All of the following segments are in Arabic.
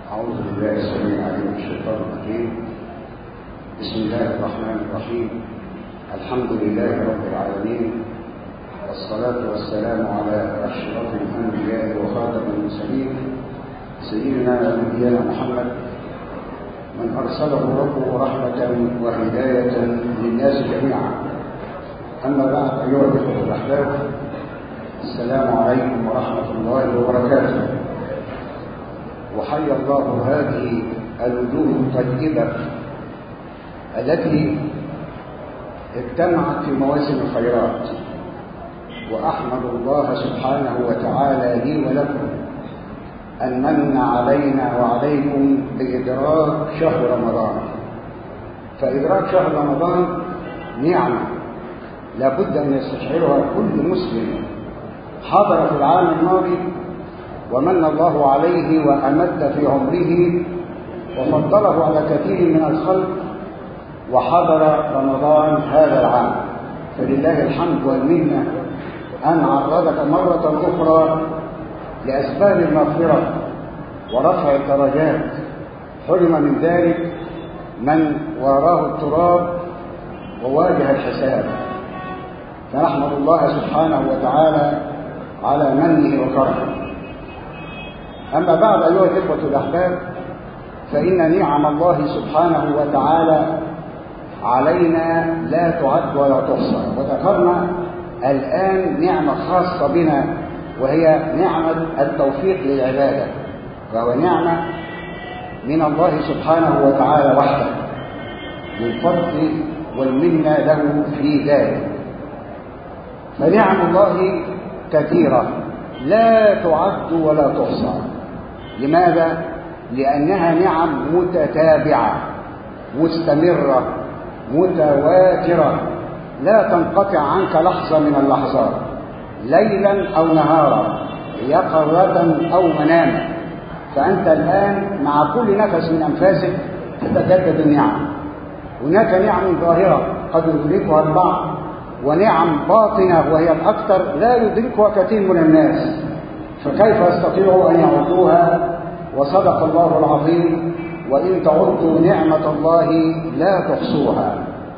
أعوذ بالله السميع العليم من الشيطان الرجيم. بسم الله الرحمن الرحيم. الحمد لله رب العالمين، والصلاة والسلام على أشرف الأنبياء وخاتم المرسلين سيدنا ونبينا محمد، من أرسله ربه رحمة وهداية للناس جميعا. أما بعد، أيها الإخوة الأحباب، السلام عليكم ورحمة الله وبركاته. وحيا الله هذه الوجوه الطيبة التي اجتمعت في مواسم الخيرات، وأحمد الله سبحانه وتعالى لي ولكم أن من علينا وعليكم بإدراك شهر رمضان. فإدراك شهر رمضان نعمة لابد أن يستشعرها كل مسلم حضر في العام الماضي ومن الله عليه وأمد في عمره وفضله على كثير من الخلق وحضر رمضان هذا العام. فلله الحمد والمنة أن عرضك مرة أخرى لأسباب المغفرة ورفع الدرجات. حرم من ذلك من واراه التراب وواجه الحساب، فنحمد الله سبحانه وتعالى على منه وكرمه. أما بعد، أيها الإخوة الأحباب، فإن نعم الله سبحانه وتعالى علينا لا تعد ولا تحصى. وذكرنا الآن نعمة خاصة بنا، وهي نعمة التوفيق للعبادة، وهو نعمة من الله سبحانه وتعالى وحده للفضل والمنة له في ذلك. فنعم الله كثيرة لا تعد ولا تحصى. لماذا؟ لأنها نعم متتابعة مستمرة متواترة، لا تنقطع عنك لحظة من اللحظات، ليلا أو نهارا، يقظة أو مناما. فأنت الآن مع كل نفس من أنفاسك تتجدد النعم. هناك نعم ظاهرة قد يدركها البعض، ونعم باطنة وهي الأكثر لا يدركها كثير من الناس، فكيف يستطيعوا أن يعدوها؟ وصدق الله العظيم: وإن تعدوا نعمة الله لا تحصوها.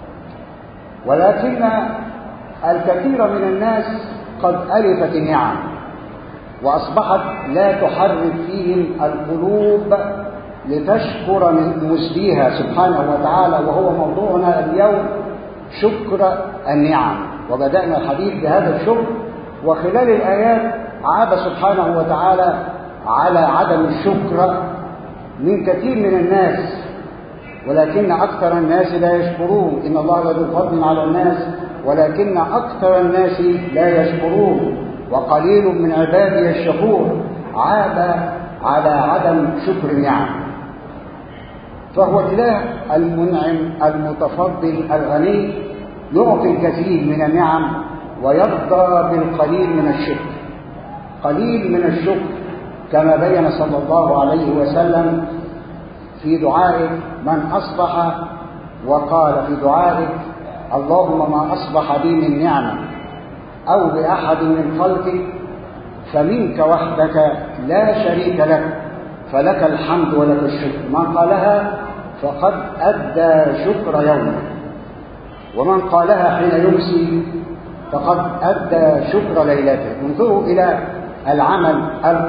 ولكن الكثير من الناس قد ألفت النعم وأصبحت لا تحرك فيهم القلوب لتشكر من مسديها سبحانه وتعالى، وهو موضوعنا اليوم، شكر النعم. وبدأنا الحديث بهذا الشكر، وخلال الآيات عاب سبحانه وتعالى على عدم الشكر من كثير من الناس، ولكن أكثر الناس لا يشكرون. إن الله لذو فضل على الناس ولكن أكثر الناس لا يشكرون، وقليل من عبادي الشكور. عاب على عدم شكر النعم. فهو الإله المنعم المتفضل الغني يعطي الكثير من النعم ويرضى بالقليل من الشكر. قليل من الشكر كما بين صلى الله عليه وسلم في دعائه: من أصبح وقال في دعائه: اللهم ما أصبح بي من نعمة أو بأحد من خلقك فمنك وحدك لا شريك لك، فلك الحمد ولك الشكر. من قالها فقد أدى شكر يومه، ومن قالها حين يمسي فقد أدى شكر ليلته. انظروا إلى العمل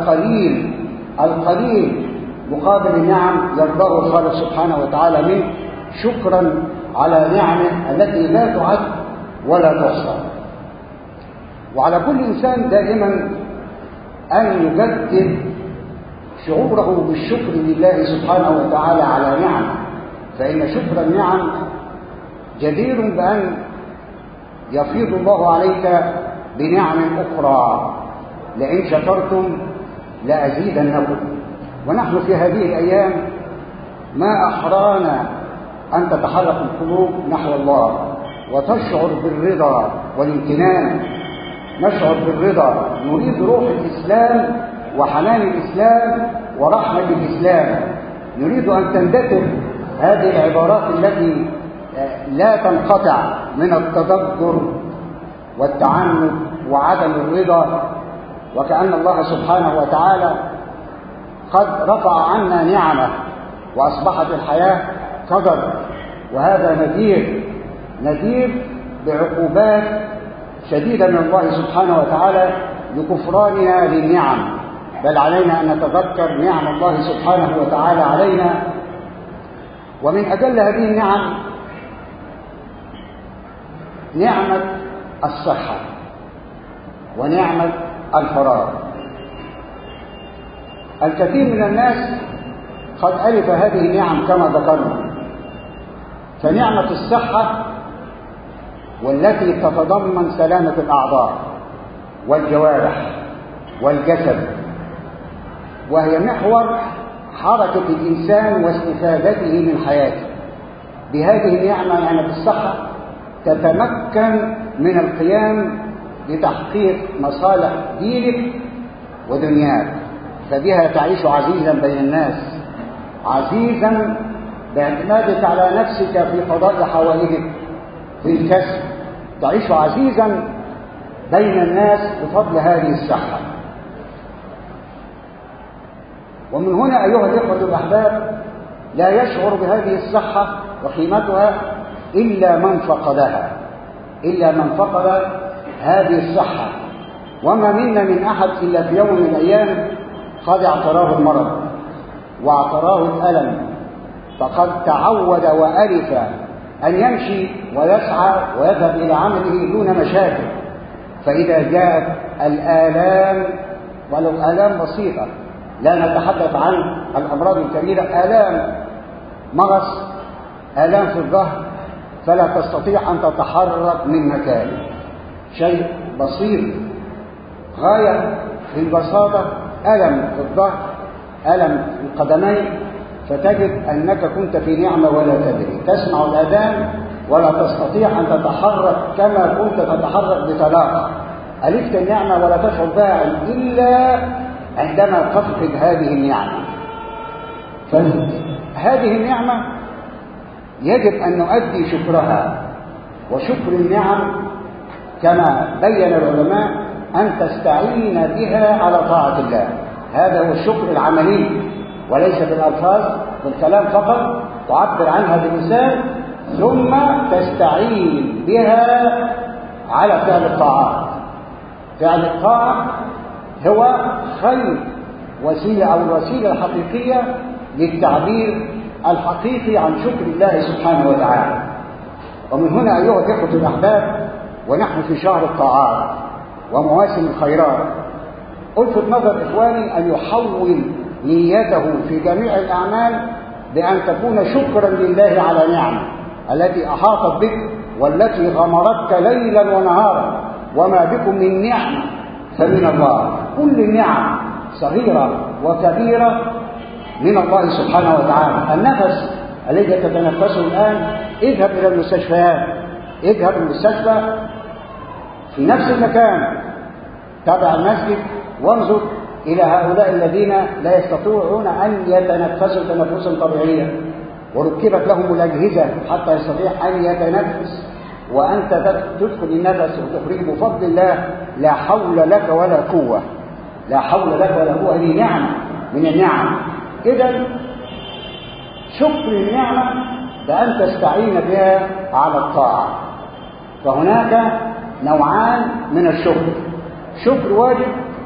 القليل مقابل النعم يرضاه الخالق سبحانه وتعالى منه، شكرا على نعمه التي لا تعد ولا تحصى. وعلى كل إنسان دائما أن يجدد شعوره بالشكر لله سبحانه وتعالى على نعمه، فإن شكر النعم جدير بأن يفيض الله عليك بنعم أخرى: لئن شكرتم لأزيدنكم. ونحن في هذه الأيام ما أحرانا أن تتحرك القلوب نحو الله وتشعر بالرضا والامتنان. نشعر بالرضا، نريد روح الإسلام وحنان الإسلام ورحمة الإسلام. نريد أن تندثر هذه العبارات التي لا تنقطع من التدبر والتعنت وعدم الرضا، وكأن الله سبحانه وتعالى قد رفع عنا نعمه وأصبحت الحياة قدر، وهذا نذير بعقوبات شديدة من الله سبحانه وتعالى لكفراننا للنعم. بل علينا أن نتذكر نعم الله سبحانه وتعالى علينا، ومن أجل هذه النعم نعمة الصحة ونعمة الفراغ. الكثير من الناس قد ألف هذه النعم كما ذكرنا، فنعمة الصحة والتي تتضمن سلامة الأعضاء والجوارح والجسد، وهي محور حركة الإنسان واستفادته من حياته. بهذه النعمة نعمة الصحة تتمكن من القيام بتحقيق مصالح دينك ودنياك، فبها تعيش عزيزا بين الناس، عزيزا باعتمادك على نفسك في قضاء حوائجك في الكسب، تعيش عزيزا بين الناس بفضل هذه الصحة. ومن هنا أيها الإخوة الأحباب لا يشعر بهذه الصحة وقيمتها إلا من فقد هذه الصحة. وما منا من أحد إلا في يوم من الأيام قد اعتراه المرض واعتراه الألم، فقد تعود وألف أن يمشي ويسعى ويذهب إلى عمله دون مشاكل. فإذا جاءت الآلام ولو آلام بسيطة، لا نتحدث عن الأمراض الكبيرة، آلام مغص، آلام في الظهر، فلا تستطيع أن تتحرك من مكانك، شيء بسيط غاية في البساطة، ألم في الظهر، ألم في القدمين، فتجد أنك كنت في نعمة ولا تدري، تسمع الأذان ولا تستطيع أن تتحرك كما كنت تتحرك بطلاقة، ألفت النعمة ولا تشعر بها إلا عندما تفقد هذه النعمة. فهذه النعمة يجب أن نؤدي شكرها، وشكر النعم كما بين العلماء أن تستعين بها على طاعة الله. هذا هو الشكر العملي، وليس بالألفاظ بالكلام فقط تعبر عنها باللسان ثم تستعين بها على فعل الطاعات. فعل الطاعة هو خير وسيلة أو الوسيلة الحقيقية للتعبير الحقيقي عن شكر الله سبحانه وتعالى. ومن هنا أيها الإخوة الأحباب ونحن في شهر الطاعات ومواسم الخيرات، ألفت نظر إخواني أن يحول نيته في جميع الأعمال بأن تكون شكرا لله على نعمة التي أحاطت بك والتي غمرتك ليلا ونهارا، وما بكم من نعمة فمن الله. كل النعم صغيرة وكبيرة من الله سبحانه وتعالى. النفس الذي تتنفسه الآن، اذهب إلى المستشفيات، اذهب المستشفى في نفس المكان تابع المسجد وانظر إلى هؤلاء الذين لا يستطيعون أن يتنفسوا تنفسا طبيعيا، وركبت لهم الأجهزة حتى يستطيع أن يتنفس، وأنت تدخل النفس وتخرج بفضل الله، لا حول لك ولا قوة، لا حول لك ولا قوة. هذه نعمة من النعم. إذن شكر النعمة بأن تستعين بها على الطاعة. فهناك نوعان من الشكر، شكر واجب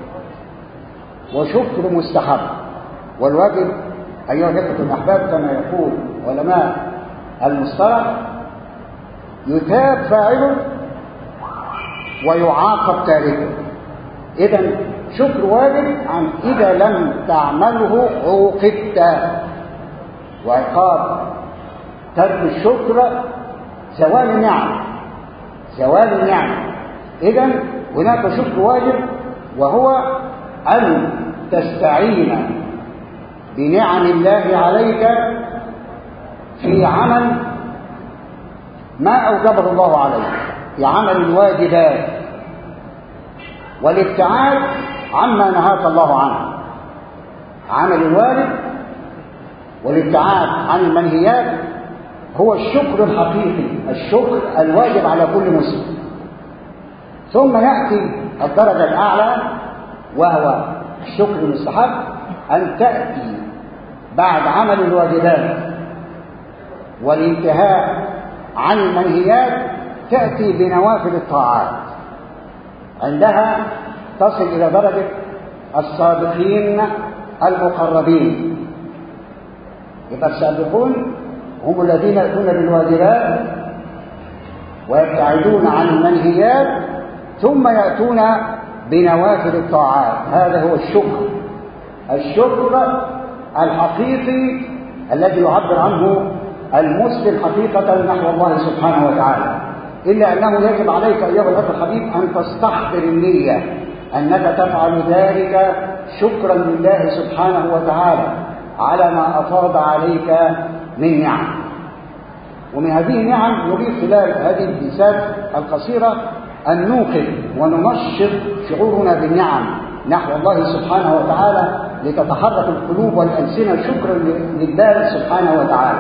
وشكر مستحب. والواجب أيها الإخوة الأحباب كما يقول علماء المصطلح يثاب فاعله ويعاقب تاركه. إذن شكر واجب عن إذا لم تعمله عوقبت، وعقاب ترك الشكر زوال النعم، زوال النعم. إذن هناك شكر واجب وهو أن تستعين بنعم الله عليك في عمل ما أوجبه الله عليك، في عمل الواجبات، والابتعاد عما نهاك الله عنه. عمل الواجب والابتعاد عن المنهيات هو الشكر الحقيقي، الشكر الواجب على كل مسلم. ثم يأتي الدرجة الأعلى وهو الشكر المستحب، أن تأتي بعد عمل الواجبات والانتهاء عن المنهيات تأتي بنوافل الطاعات. عندها تصل إلى درجة السابقين المقربين. يبقى السابقون هم الذين يأتون بالواجبات ويبتعدون عن المنهيات ثم يأتون بنوافل الطاعات. هذا هو الشكر الحقيقي الذي يعبر عنه المسلم حقيقة نحو الله سبحانه وتعالى. إلا أنه يجب عليك أيها الأخ الحبيب أن تستحضر النية أنك تفعل ذلك شكرا لله سبحانه وتعالى على ما أفاض عليك من نعم. ومن هذه النعم نريد خلال هذه الجلسات القصيرة أن نوقظ وننشط شعورنا بالنعم نحو الله سبحانه وتعالى لتتحرك القلوب والألسنة شكرا لله سبحانه وتعالى.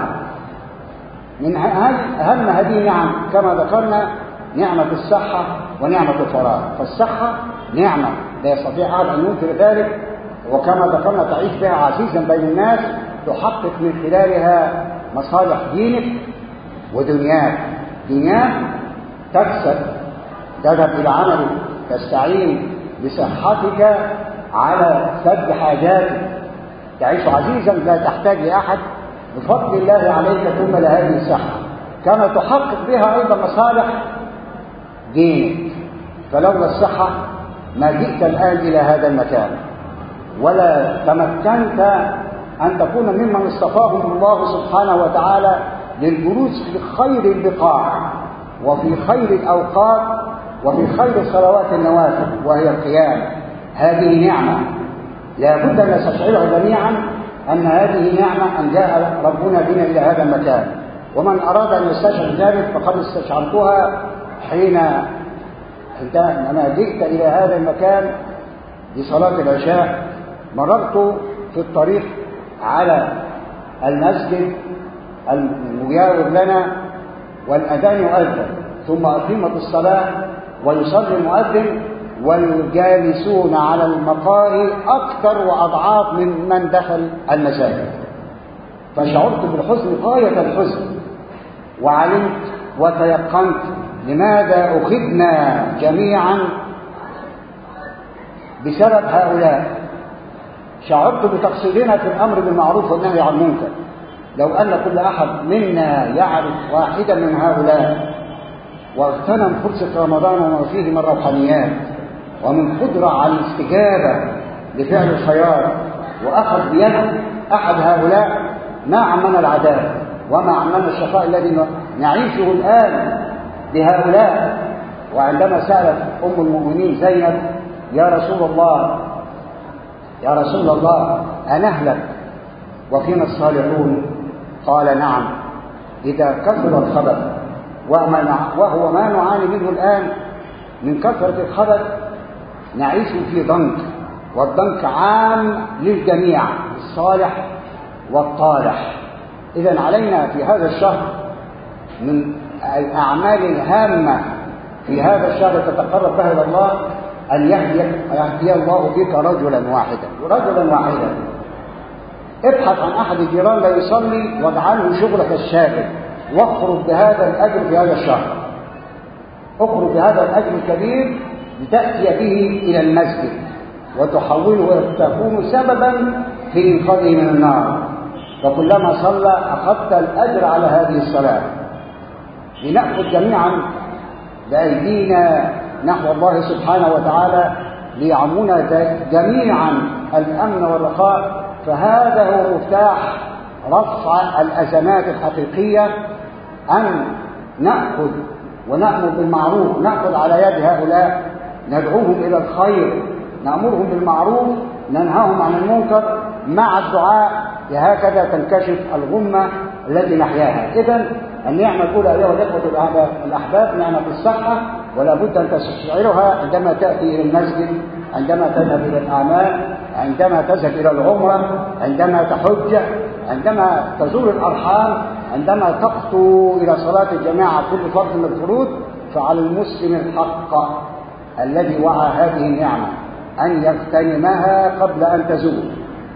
من أهم هذه النعم كما ذكرنا نعمة الصحة ونعمة الفراغ. فالصحة نعمة لا يستطيع أحد أن ينكر ذلك، وكما ذكرنا تعيش بها عزيزا بين الناس تحقق من خلالها مصالح دينك ودنياك. دنياك تكسب، تذهب إلى عملك، تستعين بصحتك على سد حاجاتك، تعيش عزيزا لا تحتاج لأحد بفضل الله عليك ثم لهذه الصحة، كما تحقق بها أيضا مصالح دينك. فلولا الصحة ما جئت الآن إلى هذا المكان ولا تمكنت أن تكون ممن اصطفاهم الله سبحانه وتعالى للجلوس في خير البقاع وفي خير الأوقات وفي خير صلوات النوافل وهي القيام. هذه نعمة لا بد أن نستشعرها جميعا أن هذه نعمة أن جاء ربنا بنا إلى هذا المكان. ومن أراد أن يستشعر ذلك فقد استشعرتها حين أنا جئت إلى هذا المكان لصلاة العشاء. مررت في الطريق على المسجد المجاور لنا والأذان يؤذن ثم أقيمت الصلاة ويصلي المؤذن والجالسون على المقاهي أكثر وأضعاف من دخل المساجد. فشعرت بالحزن غاية الحزن وعلمت وتيقنت لماذا أخذنا جميعا بسبب هؤلاء. شعرت بتقصيرنا في الأمر بالمعروف والنهي عن المنكر. لو أن كل أحد منا يعرف واحدا من هؤلاء واغتنم فرصة رمضان وما فيه من روحانيات ومن قدرة على الاستجابة لفعل الخيار وأخذ بيد أحد هؤلاء ما عمنا العذاب وما عمنا الشقاء الذي نعيشه الآن بهؤلاء. وعندما سألت أم المؤمنين زينب يا رسول الله أنهلك وفينا الصالحون؟ قال نعم إذا كثر الخبث، وهو ما نعاني منه الآن من كثرة الخبث. نعيش في ضنك، والضنك عام للجميع الصالح والطالح. إذن علينا في هذا الشهر من الأعمال الهامة في هذا الشهر تتقرب بها إلى الله أن يهدي الله بك رجلا واحدا. ابحث عن أحد الجيران لا يصلي واجعله شغلك الشاغل، واخرج بهذا الأجر في هذا الشهر. اخرج بهذا الأجر الكبير لتأتي به إلى المسجد وتحوله وتكون سببا في إنقاذه من النار. فكلما صلى أخذت الأجر على هذه الصلاة. لنأخذ جميعا بأيدينا نحو الله سبحانه وتعالى ليعمنا جميعا الأمن والرخاء. فهذا هو مفتاح رفع الأزمات الحقيقية، أن نأخذ ونأمر بالمعروف، نأخذ على يد هؤلاء، ندعوهم إلى الخير، نأمرهم بالمعروف، ننهاهم عن المنكر مع الدعاء. هكذا تنكشف الغمة التي نحياها. إذن النعمة الأولى أيها الإخوة الأحباب نعمة الصحة، ولا بد أن تستشعرها عندما تأتي إلى المسجد، عندما تذهب إلى الأعمال، عندما تذهب إلى العمرة، عندما تحج، عندما تزور الأرحام، عندما تخطو إلى صلاة الجماعة كل فرض من الفروض. فعلى المسلم الحق الذي وعى هذه النعمة أن يغتنمها قبل أن تزول.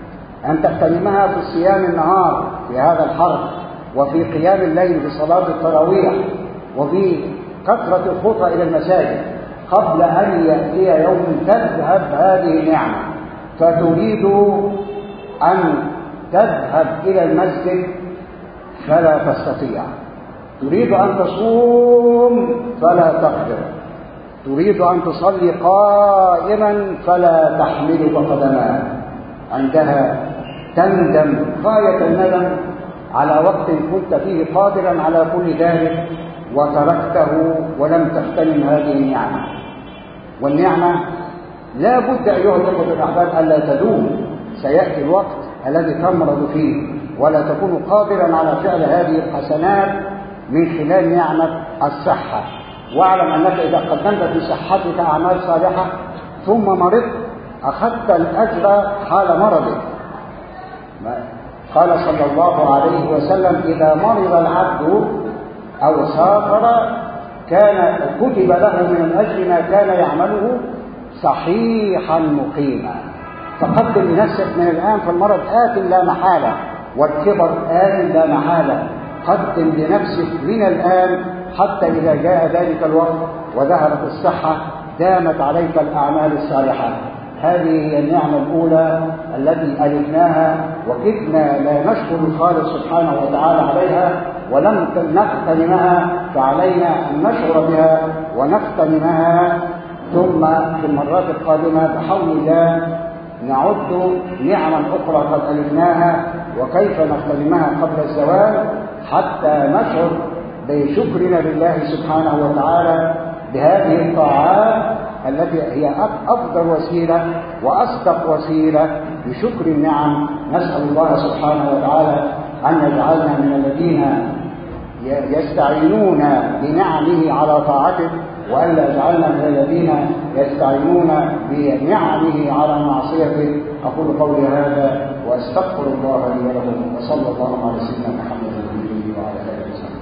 أن تغتنمها في صيام النهار في هذا الحر، وفي قيام الليل في صلاة التراويح، وفي كثرة الخطى إلى المساجد، قبل أن يأتي يوم تذهب هذه النعمة. فتريد أن تذهب إلى المسجد فلا تستطيع، تريد أن تصوم فلا تقدر، تريد أن تصلي قائما فلا تحملك قدمان. عندها تندم غاية الندم على وقت كنت فيه قادرا على كل ذلك وتركته ولم تغتنم هذه النعمة. والنعمة لا بد أيها الأخوة الأحباب ألا تدوم، سيأتي الوقت الذي تمرض فيه ولا تكون قادرا على فعل هذه الحسنات من خلال نعمة الصحة. واعلم أنك إذا قدمت في صحتك أعمال صالحة ثم مرضت أخذت الأجر حال مرضك. قال صلى الله عليه وسلم: إذا مرض العبد أو سافر كان كتب له من الأجر ما كان يعمله صحيحا مقيما. فقدم لنفسك من الآن، فالمرض آت لا محالة والكبر آت لا محالة. قدم لنفسك من الآن حتى إذا جاء ذلك الوقت وذهبت الصحة دامت عليك الأعمال الصالحة. هذه هي النعمة الأولى التي ألفناها وكدنا لا نشكر الخالق سبحانه وتعالى عليها ولم نغتنمها، فعلينا أن نشعر بها ونغتنمها. ثم في المرات القادمة بحول الله نعد نعما أخرى قد ألفناها وكيف نغتنمها قبل الزوال، حتى نشعر بشكرنا لله سبحانه وتعالى بهذه الطاعات التي هي أفضل وسيلة وأصدق وسيلة لشكر النعم. نسأل الله سبحانه وتعالى أن يجعلنا من الذين يستعينون بنعمه على طاعته، وألا يجعلنا من الذين يستعينون بنعمه على معصيته. أقول قولي هذا وأستغفر الله لي ولكم، وصلى الله على سيدنا محمد وعلى آله وسلم.